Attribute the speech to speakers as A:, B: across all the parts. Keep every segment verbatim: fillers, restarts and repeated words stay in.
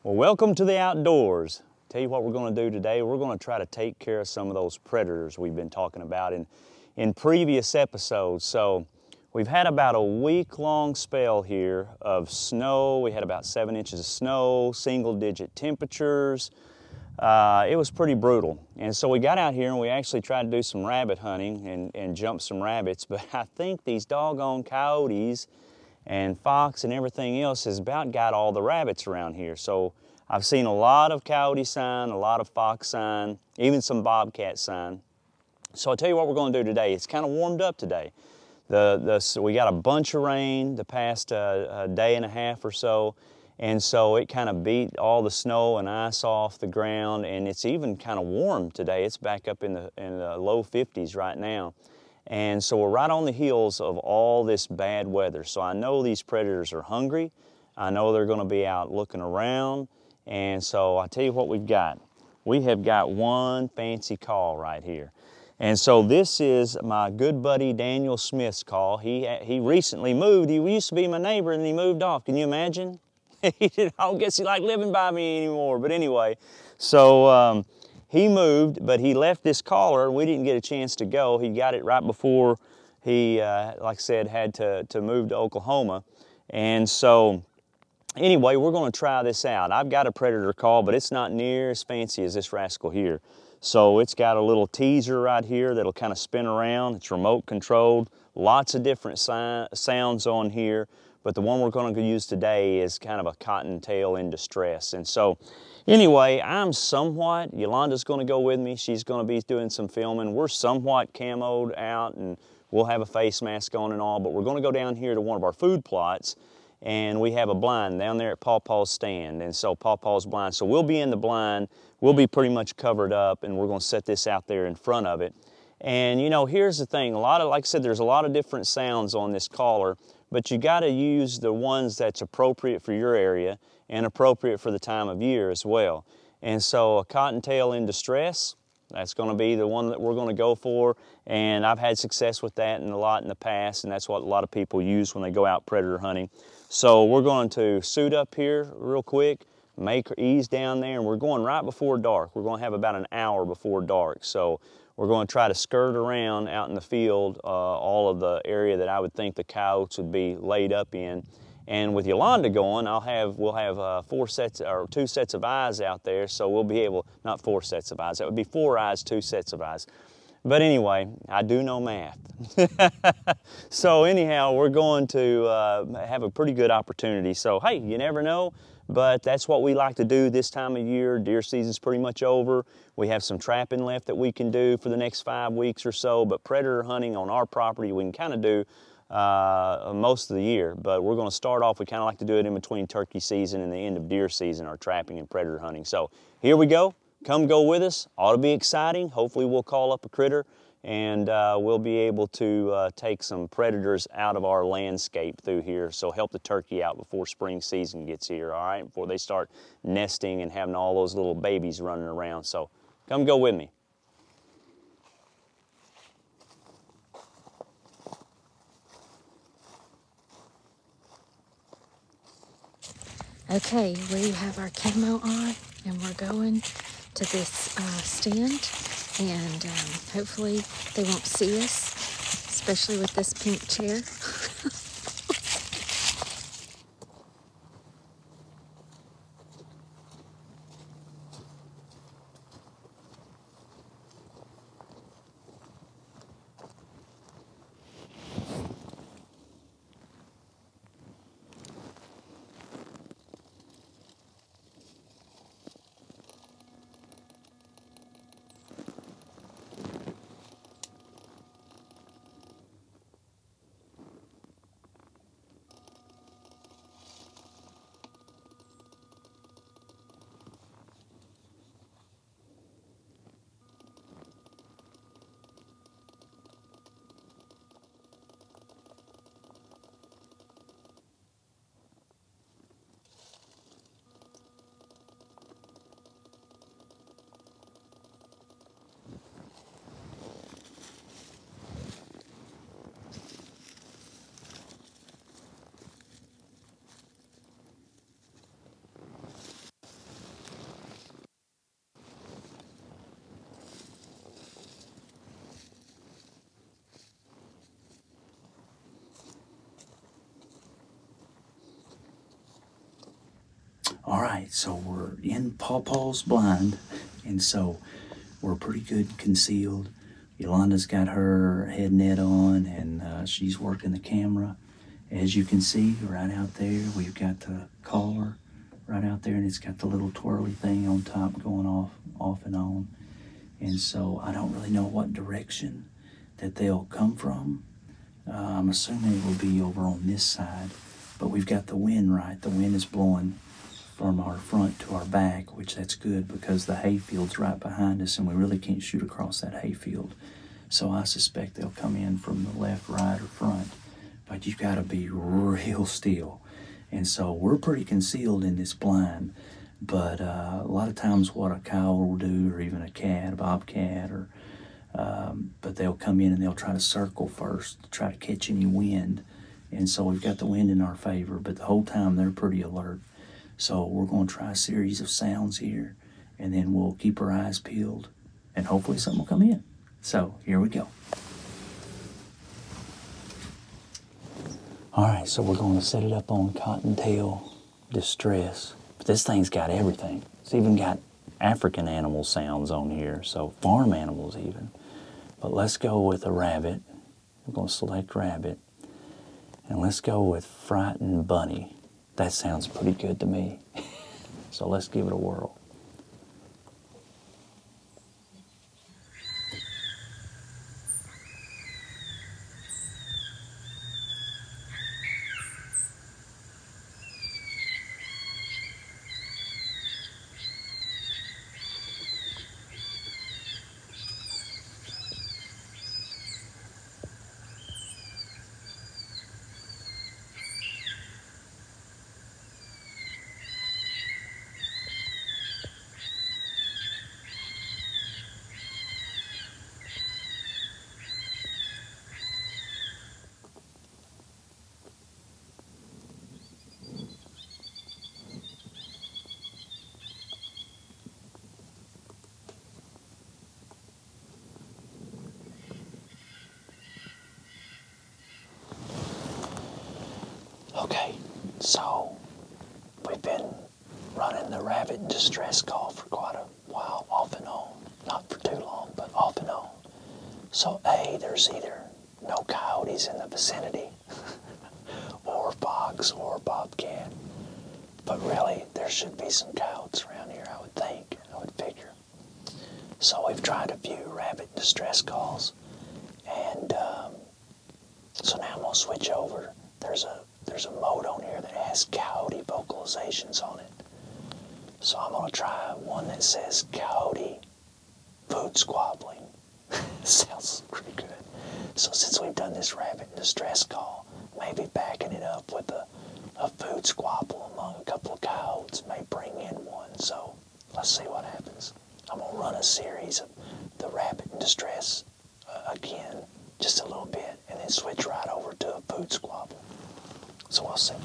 A: Well, welcome to the outdoors. Tell you what we're going to do today. We're going to try to take care of some of those predators we've been talking about in, in previous episodes. So we've had about a week-long spell here of snow. We had about seven inches of snow, single-digit temperatures. Uh, it was pretty brutal. And so we got out here and we actually tried to do some rabbit hunting and, and jump some rabbits. But I think these doggone coyotes and fox and everything else has about got all the rabbits around here. So I've seen a lot of coyote sign, a lot of fox sign, even some bobcat sign. So I'll tell you what we're going to do today. It's kind of warmed up today. The, the, so we got a bunch of rain the past uh, a day and a half or so, and so it kind of beat all the snow and ice off the ground, and it's even kind of warm today. It's back up in the, in the low fifties right now. And so we're right on the heels of all this bad weather. So I know these predators are hungry. I know they're going to be out looking around. And so I'll tell you what we've got. We have got one fancy call right here. And so this is my good buddy Daniel Smith's call. He, he recently moved. He used to be my neighbor and he moved off. Can you imagine? He didn't, I don't guess he liked living by me anymore. But anyway, so um, he moved, but he left this collar. We didn't get a chance to go. He got it right before he, uh, like I said, had to, to move to Oklahoma. And so anyway, we're going to try this out. I've got a predator call, but it's not near as fancy as this rascal here. So it's got a little teaser right here that'll kind of spin around. It's remote controlled. Lots of different si sounds on here. But the one we're going to use today is kind of a cottontail in distress. And so anyway, I'm somewhat, Yolanda's going to go with me. She's going to be doing some filming. We're somewhat camoed out and we'll have a face mask on and all. But we're going to go down here to one of our food plots. And we have a blind down there at Paw Paw's stand. And so Paw Paw's blind. So we'll be in the blind. We'll be pretty much covered up. And we're going to set this out there in front of it. And you know, here's the thing. A lot of, like I said, there's a lot of different sounds on this collar. But you got to use the ones that's appropriate for your area and appropriate for the time of year as well. And so a cottontail in distress, that's going to be the one that we're going to go for. And I've had success with that in a lot in the past, and that's what a lot of people use when they go out predator hunting. So we're going to suit up here real quick, make ease down there, and we're going right before dark. We're going to have about an hour before dark. So we're going to try to skirt around out in the field, uh, all of the area that I would think the coyotes would be laid up in. And with Yolanda going, I'll have, we'll have uh, four sets, or two sets of eyes out there, so we'll be able, not four sets of eyes, that would be four eyes, two sets of eyes. But anyway, I do know math. So anyhow, we're going to uh, have a pretty good opportunity. So hey, you never know. But that's what we like to do this time of year. Deer season's pretty much over. We have some trapping left that we can do for the next five weeks or so, but predator hunting on our property we can kind of do uh, most of the year. But we're going to start off, we kind of like to do it in between turkey season and the end of deer season, our trapping and predator hunting. So here we go. Come go with us. Ought to be exciting. Hopefully we'll call up a critter and uh, we'll be able to uh, take some predators out of our landscape through here. So help the turkey out before spring season gets here, all right? Before they start nesting and having all those little babies running around. So come go with me.
B: Okay, we have our camo on and we're going to this uh, stand, and um, hopefully they won't see us, especially with this pink chair.
A: All right, so we're in Paw Paw's blind, and so we're pretty good concealed. Yolanda's got her head net on, and uh, she's working the camera. As you can see, right out there, we've got the collar right out there, and it's got the little twirly thing on top going off, off and on. And so I don't really know what direction that they'll come from. Uh, I'm assuming it will be over on this side, but we've got the wind right. The wind is blowing from our front to our back, which that's good because the hayfield's right behind us and we really can't shoot across that hayfield. So I suspect they'll come in from the left, right, or front, but you've got to be real still. And so we're pretty concealed in this blind, but uh, a lot of times what a cow will do, or even a cat, a bobcat, or um, but they'll come in and they'll try to circle first to try to catch any wind. And so we've got the wind in our favor, but the whole time they're pretty alert. So we're going to try a series of sounds here, and then we'll keep our eyes peeled, and hopefully something will come in. So here we go. All right, so we're going to set it up on Cottontail Distress. But this thing's got everything. It's even got African animal sounds on here, so farm animals even. But let's go with a rabbit. We're going to select rabbit. And let's go with frightened bunny. That sounds pretty good to me. So let's give it a whirl. Okay, so we've been running the rabbit distress call for quite a while, off and on. Not for too long, but off and on. So A, there's either no coyotes in the vicinity, or fox, or bobcat. But really, there should be some coyotes around here, I would think, I would figure. So we've tried a few rabbit distress calls, and um, so now I'm gonna switch over. There's a there's a mode on here that has coyote vocalizations on it. So I'm gonna try one that says coyote food squabbling. Sounds pretty good. So since we've done this rabbit distress call, maybe backing it up with a, a food squabble among a couple of coyotes may bring in one. So let's see what happens. I'm gonna run a series of the rabbit distress uh, again, just a little bit, and then switch right over to a food squabble. So we'll see.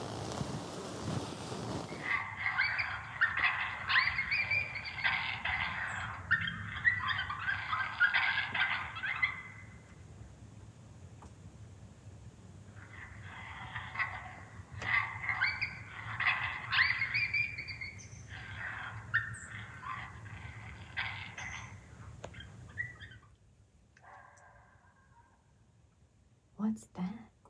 B: What's that?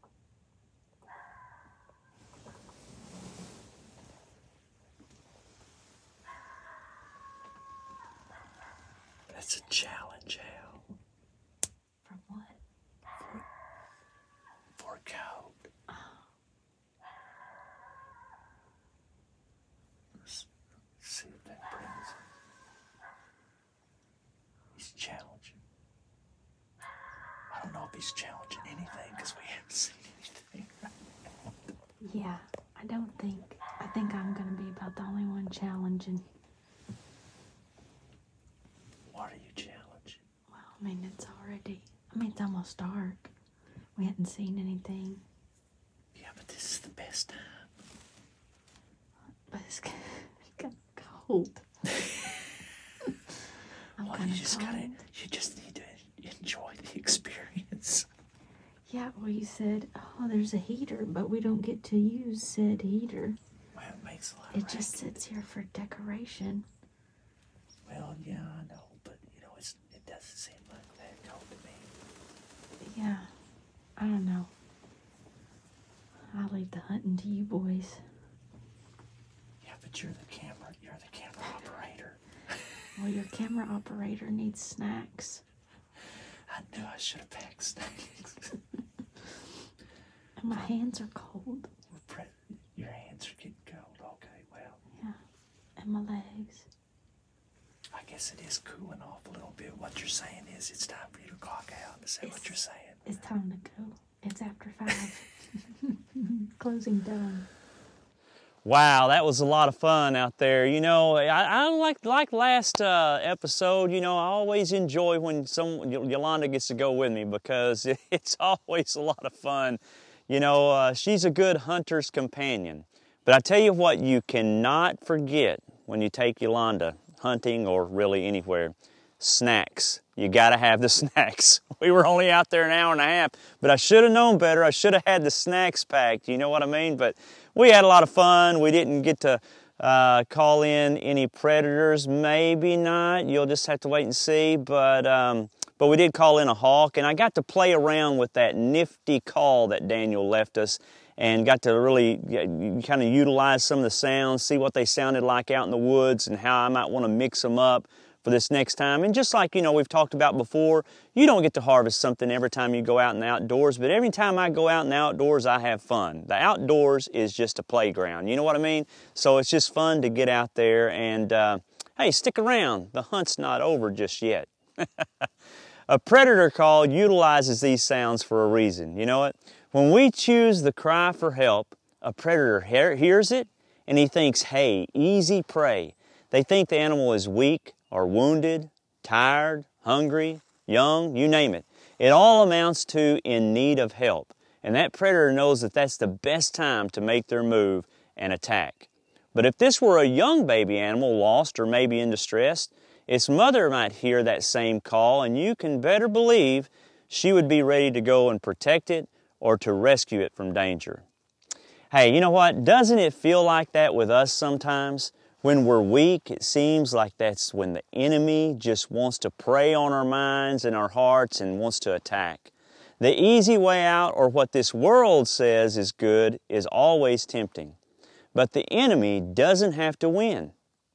A: That's a challenge, Hal.
B: For what?
A: For, for a cow.
B: Oh.
A: Let's see if that brings it. He's challenging. I don't know if he's challenging anything because we haven't seen anything.
B: Yeah, I don't think, I think I'm going to be about the only one challenging.
A: What are you challenging?
B: Well, I mean, it's already, I mean, it's almost dark. We hadn't seen anything.
A: Yeah, but this is the best time.
B: But it's kind of cold. I'm
A: Well,
B: kind
A: you
B: of
A: just
B: cold.
A: gotta, you just need to enjoy the experience.
B: Yeah, well, you said, oh, there's a heater, but we don't get to use said heater.
A: Well, it makes a lot of
B: It just sits here for decoration.
C: Well, yeah, I know, but you know, it's it doesn't seem like that cold to me.
B: Yeah, I don't know. I'll leave the hunting to you boys.
C: Yeah, but you're the camera. You're the camera operator.
B: Well, your camera operator needs snacks.
C: I knew I should have packed snacks.
B: And my hands are cold.
C: Your hands are getting cold. Okay, well.
B: Yeah, and my legs.
C: I guess it is cooling off a little bit. What you're saying is it's time for you to clock out. Is that
B: it's,
C: what you're saying?
B: It's time to go. It's after five. Closing done.
A: Wow, that was a lot of fun out there. You know, I, I like like last uh, episode. You know, I always enjoy when some Yolanda gets to go with me because it's always a lot of fun. You know, uh, she's a good hunter's companion. But I tell you what, you cannot forget when you take Yolanda hunting or really anywhere, snacks. You got to have the snacks. We were only out there an hour and a half, but I should have known better. I should have had the snacks packed. You know what I mean? But we had a lot of fun. We didn't get to uh, call in any predators. Maybe not. You'll just have to wait and see. But um, but we did call in a hawk, and I got to play around with that nifty call that Daniel left us, and got to really kind of utilize some of the sounds, see what they sounded like out in the woods, and how I might want to mix them up for this next time. And just like, you know, we've talked about before, you don't get to harvest something every time you go out in the outdoors, but every time I go out in the outdoors, I have fun. The outdoors is just a playground, you know what I mean? So it's just fun to get out there and, uh, hey, stick around. The hunt's not over just yet. A predator call utilizes these sounds for a reason. You know what? When we choose the cry for help, a predator he- hears it and he thinks, hey, easy prey. They think the animal is weak or wounded, tired, hungry, young, you name it. It all amounts to in need of help. And that predator knows that that's the best time to make their move and attack. But if this were a young baby animal lost or maybe in distress, its mother might hear that same call, and you can better believe she would be ready to go and protect it or to rescue it from danger. Hey, you know what? Doesn't it feel like that with us sometimes? When we're weak, it seems like that's when the enemy just wants to prey on our minds and our hearts and wants to attack. The easy way out, or what this world says is good, is always tempting. But the enemy doesn't have to win.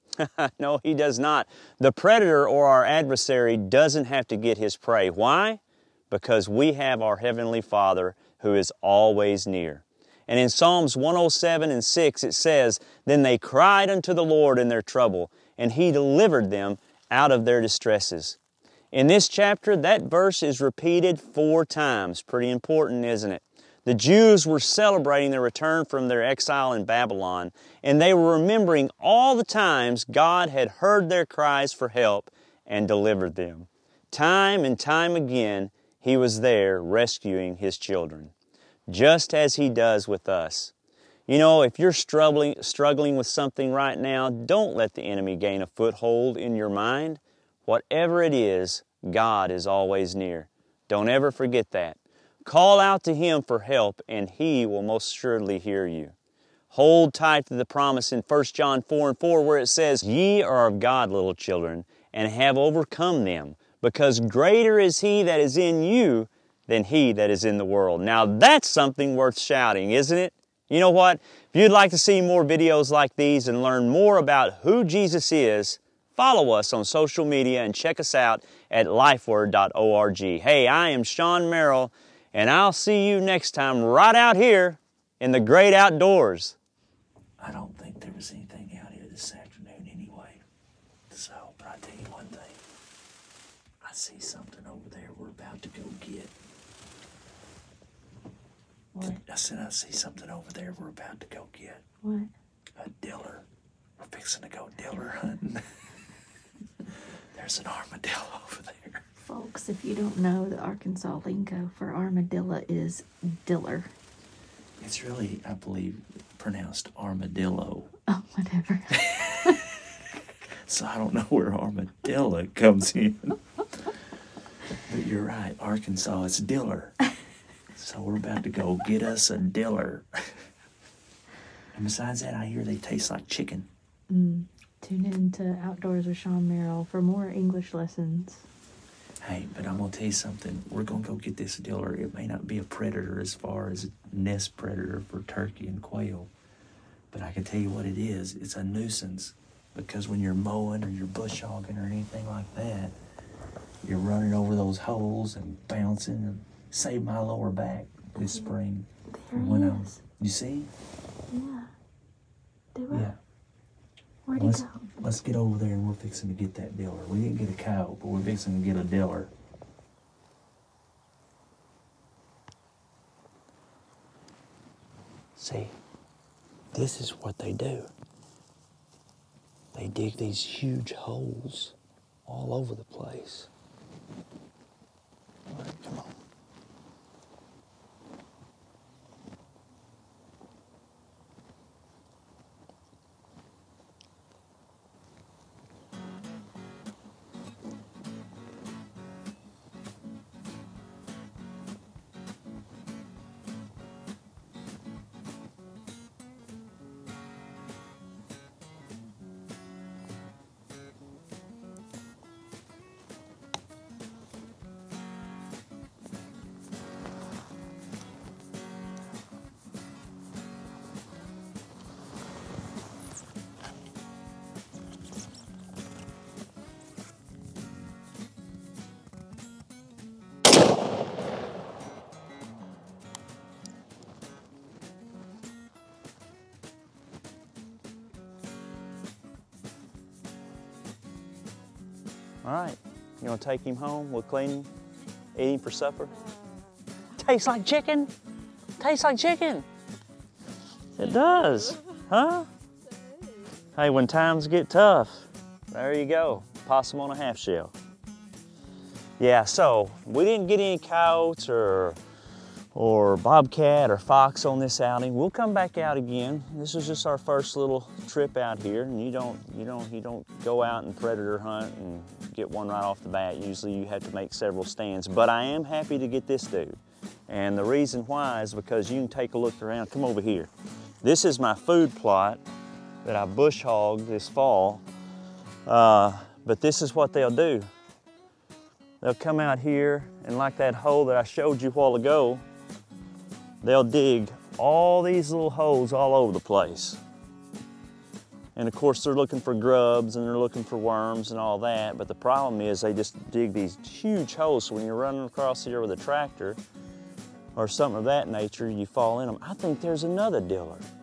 A: No, he does not. The predator or our adversary doesn't have to get his prey. Why? Because we have our Heavenly Father who is always near. And in Psalms one oh seven and six it says, "Then they cried unto the Lord in their trouble, and He delivered them out of their distresses." In this chapter, that verse is repeated four times. Pretty important, isn't it? The Jews were celebrating their return from their exile in Babylon, and they were remembering all the times God had heard their cries for help and delivered them. Time and time again, He was there rescuing His children, just as He does with us. You know, if you're struggling, struggling with something right now, don't let the enemy gain a foothold in your mind. Whatever it is, God is always near. Don't ever forget that. Call out to Him for help, and He will most surely hear you. Hold tight to the promise in First John four and four where it says, "Ye are of God, little children, and have overcome them, because greater is He that is in you than he that is in the world." Now that's something worth shouting, isn't it? You know what? If you'd like to see more videos like these and learn more about who Jesus is, follow us on social media and check us out at lifeword dot org. Hey, I am Sean Merrill, and I'll see you next time right out here in the great outdoors.
C: I don't think there was anything out here this afternoon anyway. So, but I tell you one thing. I see something over there we're about to go get.
B: What?
C: I said I see something over there we're about to go get.
B: What?
C: A diller. We're fixing to go diller hunting. There's an armadillo over there.
B: Folks, if you don't know, the Arkansas lingo for armadillo is diller.
C: It's really, I believe, pronounced armadillo.
B: Oh, whatever.
C: So I don't know where armadillo comes in. But you're right, Arkansas, it's diller. So we're about to go get us a diller. And besides that, I hear they taste like chicken.
D: Mm. Tune in to Outdoors with Sean Merrill for more English lessons.
C: Hey, but I'm gonna tell you something. We're gonna go get this diller. It may not be a predator as far as a nest predator for turkey and quail, but I can tell you what it is. It's a nuisance because when you're mowing or you're bush hogging or anything like that, you're running over those holes and bouncing and saved my lower back this spring.
D: There
C: when
D: he
C: I'm-
D: is.
C: You see?
D: Yeah. Do it.
C: Yeah.
D: Where'd he
C: Let's,
D: go?
C: let's get over there and we're fixing to get that diller. We didn't get a cow, but we're fixing to get a diller. See, this is what they do. They dig these huge holes all over the place. All right, come on. All right, you wanna take him home? We'll clean him, eat him for supper. Tastes like chicken. Tastes like chicken. It does, huh? Hey, when times get tough, there you go. Possum on a half shell. Yeah, so we didn't get any coyotes or or bobcat or fox on this outing. We'll come back out again. This is just our first little trip out here, and you don't you don't you don't go out and predator hunt and get one right off the bat. Usually you have to make several stands, but I am happy to get this dude. And the reason why is because you can take a look around. Come over here. This is my food plot that I bush hogged this fall, uh, but this is what they'll do. They'll come out here, and like that hole that I showed you a while ago, they'll dig all these little holes all over the place. And of course they're looking for grubs and they're looking for worms and all that, but the problem is they just dig these huge holes, so when you're running across here with a tractor or something of that nature, you fall in them. I think there's another diller.